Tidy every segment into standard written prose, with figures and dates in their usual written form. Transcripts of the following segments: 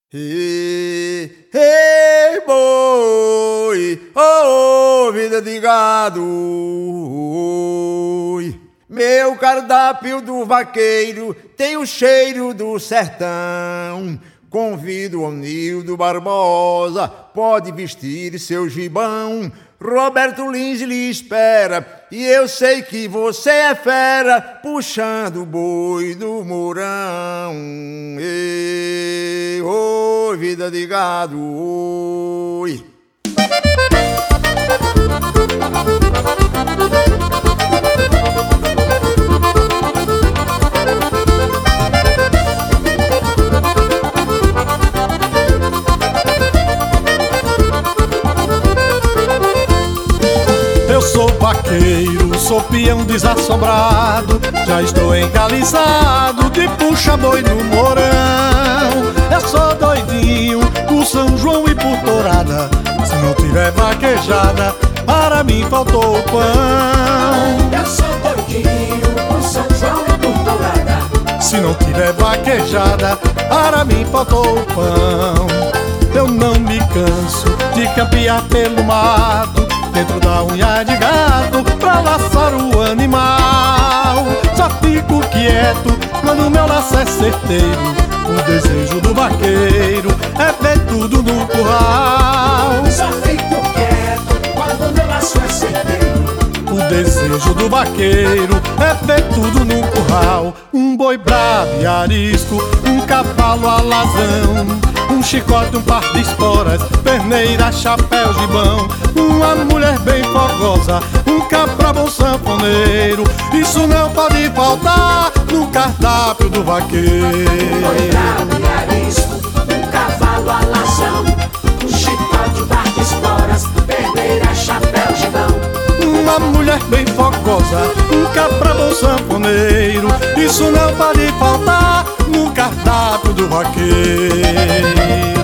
Ei, boi, oh, vida de gado, oi. Meu cardápio do vaqueiro tem o cheiro do sertão. Convido o Nildo Barbosa, pode vestir seu gibão. Roberto Lins lhe espera, e eu sei que você é fera, puxando o boi do Mourão. Ei, oi, vida de gado, oi. Eu sou vaqueiro, sou peão desassombrado, já estou encalizado de puxa-boi no Mourão. Eu sou doidinho por São João e por tourada, se não tiver vaquejada, para mim faltou o pão. Eu sou doidinho por São João e por tourada, se não tiver vaquejada, para mim faltou o pão. Eu não me canso de campear pelo mato, dentro da unha de gato, pra laçar o animal. Só fico quieto quando meu laço é certeiro, o desejo do vaqueiro é ver tudo no curral. só fico quieto quando meu laço é certeiro. O desejo do vaqueiro é ver tudo no curral. Um boi bravo e arisco, um cavalo alazão, um chicote, um par de esporas, perneira, chapéu, gibão, uma mulher bem fogosa, um cabra bom sanfoneiro. Isso não pode faltar no cardápio do vaqueiro. Boi bravo e arisco, um cavalo alazão, um chicote, um par de esporas, perneira, chapéu, gibão, Uma mulher bem fogosa, um cabra bom sanfoneiro. Isso não pode faltar no cardápio do vaqueiro.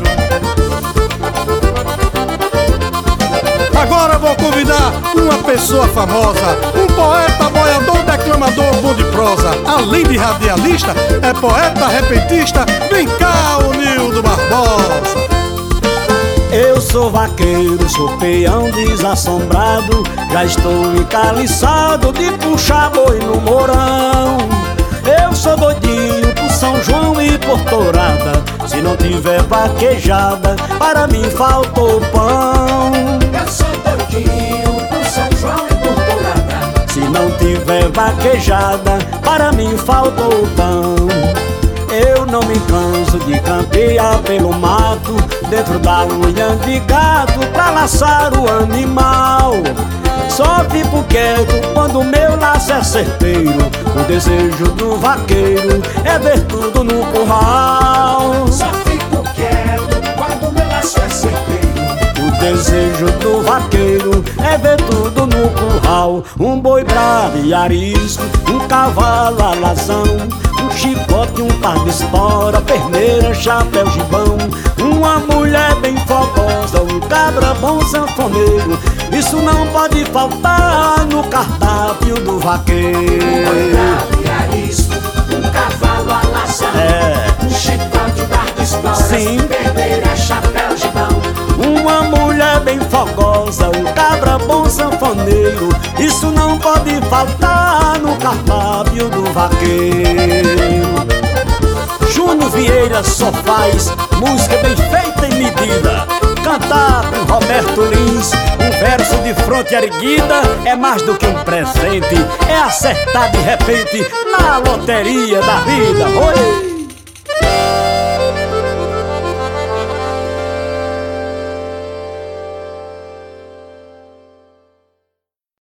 Agora vou convidar uma pessoa famosa, um poeta, boiador, declamador, bom de prosa. Além de radialista, é poeta, repentista. Vem cá, o Nildo Barbosa. Eu sou vaqueiro, sou peão desassombrado, já estou encaliçado de puxar boi no Mourão. Eu sou doidinho por São João e por tourada, se não tiver vaquejada, para mim faltou pão. eu sou doidinho por São João e por tourada, Se não tiver vaquejada, para mim faltou pão. Eu não me canso de campear pelo mato, dentro da unha de gato, pra laçar o animal. Só fico quieto quando meu laço é certeiro, o desejo do vaqueiro é ver tudo no curral. só fico quieto quando meu laço é certeiro. O desejo do vaqueiro é ver tudo no curral. Um boi bravo e arisco, um cavalo alazão, um chicote, um par de espora, perneira, chapéu, gibão, uma mulher bem fogosa, um cabra bom sanfoneiro. Isso não pode faltar no cardápio do vaqueiro. Boi bravo e arisco, um cavalo alazão, um chicote, um par de esporas, Sim. perneira, chapéu, gibão, Uma mulher bem fogosa, um cabra bom sanfoneiro. Isso não pode faltar no cardápio do vaqueiro. Júnior Vieira só faz música bem feita em medida. Cantar com Roberto Lins um verso de fronte erguida é mais do que um presente, é acertar de repente na loteria da vida. Oi!